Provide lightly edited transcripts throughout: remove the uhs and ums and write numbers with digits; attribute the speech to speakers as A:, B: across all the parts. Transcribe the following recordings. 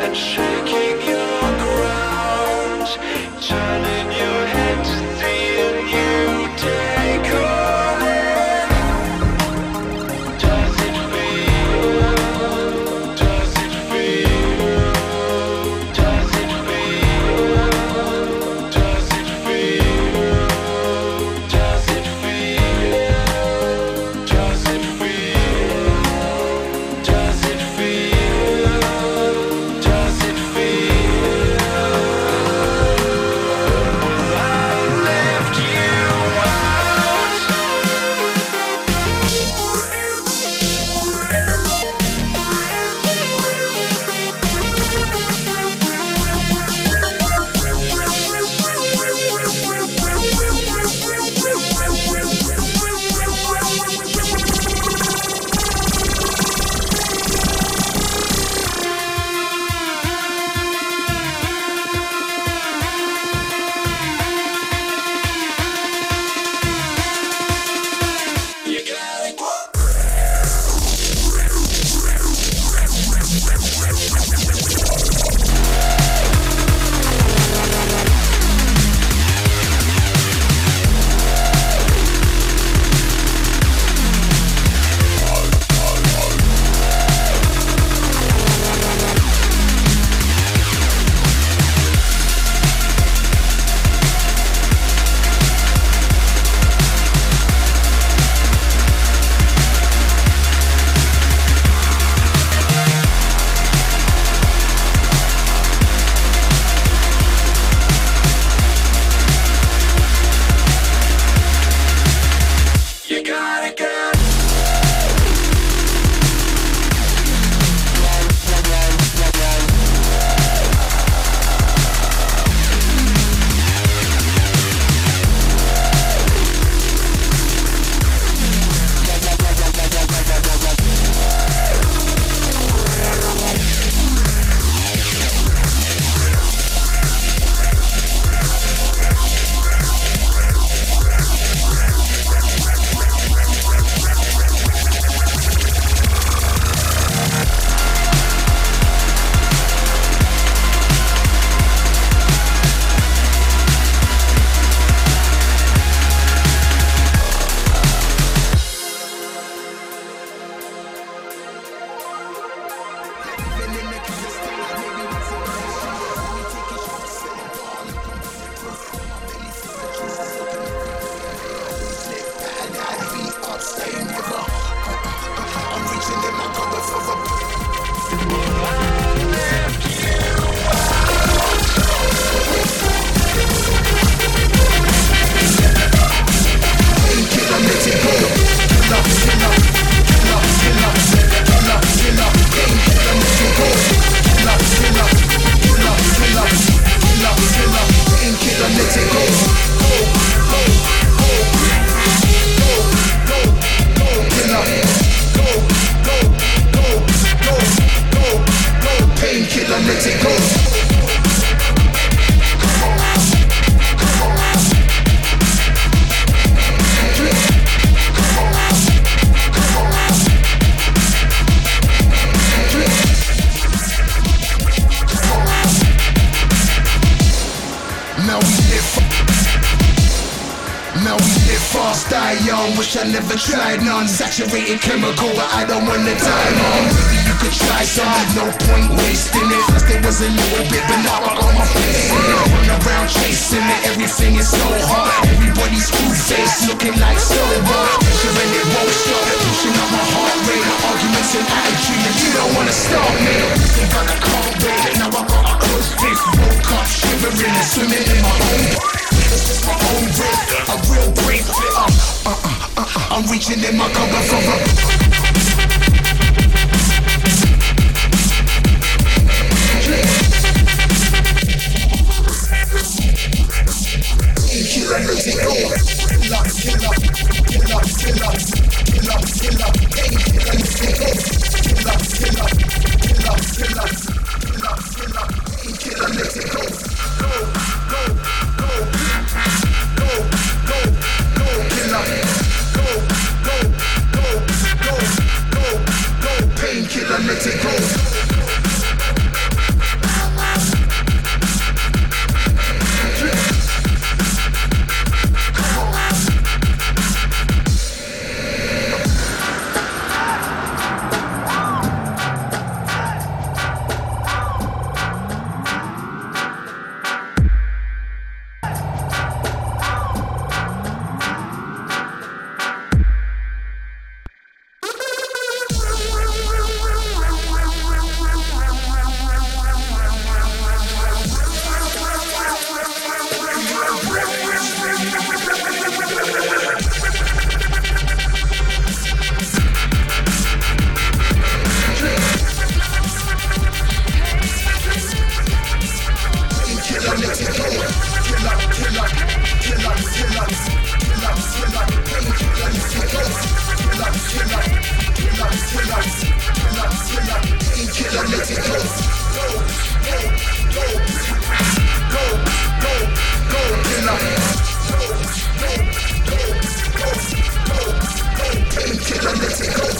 A: Wish I never tried none. Saturated chemical, but I don't wanna die, mom. Maybe you could try some, there's no point wasting it. First it was a little bit, but now I got my face in it. Run around chasing it, everything is so hard. Everybody's screw-faced, looking like sober. Pressuring it won't stop, pushing up my heart rate. Arguments and attitude, and you don't wanna stop me. Think I can't wait, now I got a close fist. Woke up shivering and swimming in my own body. It's just my own breath, a real break fit up. I'm reaching in my cupboard for a killer, let it go. Killer, killer, killer, killer, killer, killer, painkiller, let it go. Killer, killer, killer, killer, killer, killer, painkiller, let it go. Go, go, go, go, go, go, killer. Go, go, go, go, painkiller, let it go. Go, killer. Painkiller, let it go.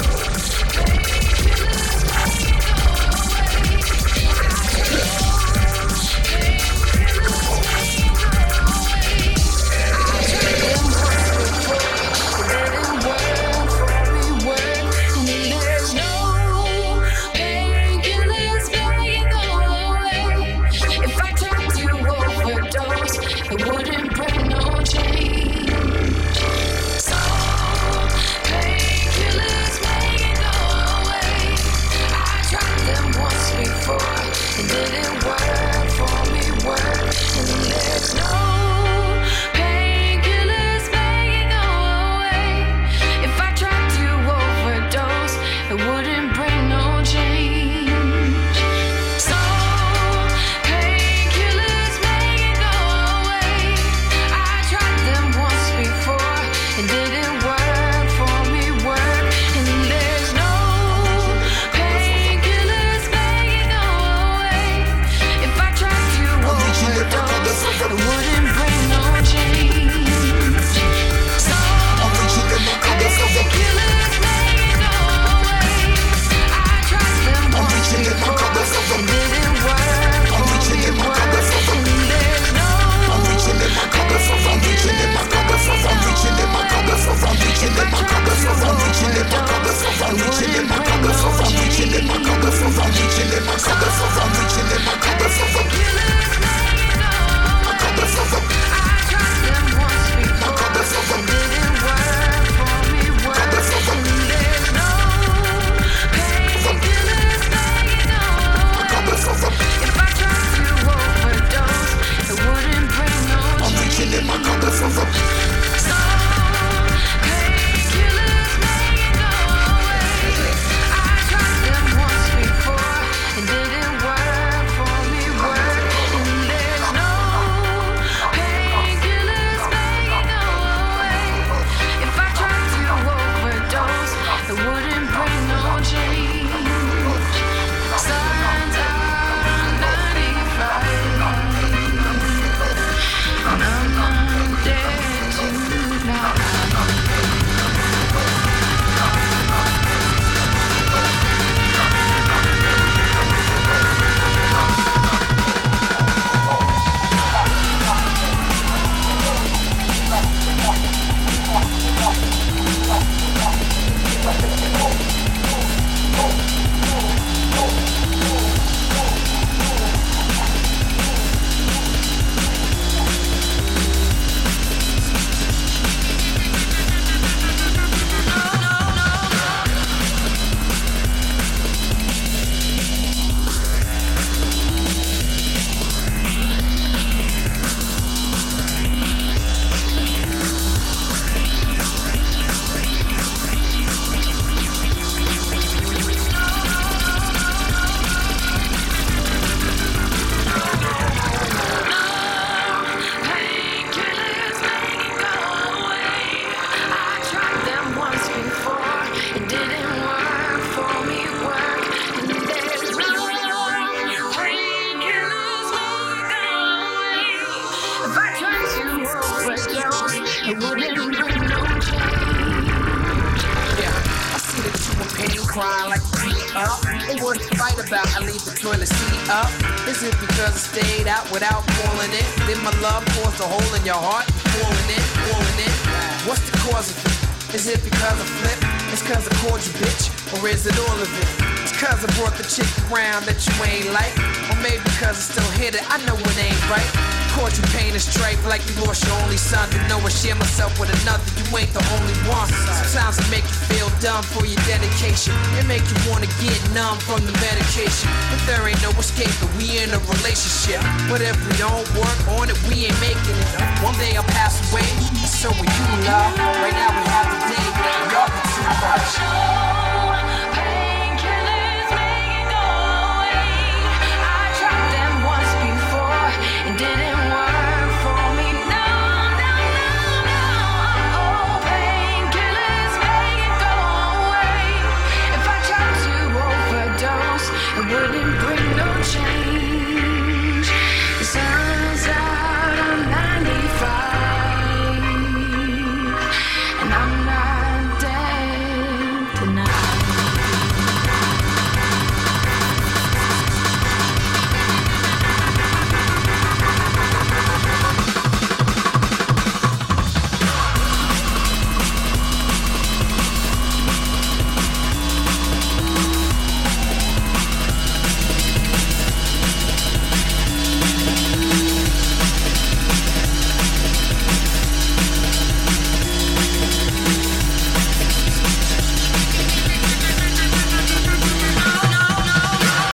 B: crying like a beat up. Or what's the fight about? I leave the toilet seat up. Is it because I stayed out without calling it? Did my love force a hole in your heart? Pulling it, pulling it. What's the cause of it? Is it because I flipped? It's cause I called you bitch? Or is it all of it? It's cause I brought the chick around that you ain't like? Or maybe cause I still hit it, I know it ain't right. Caught you pain and strife like you lost your only son. To know I share myself with another, you ain't the only one. Sometimes it make you feel dumb for your dedication. It make you wanna get numb from the medication. But there ain't no escape, but we in a relationship. But if we don't work on it, we ain't making it. One day I'll pass away, so will you, love. Right now we have the day, y'all be too much.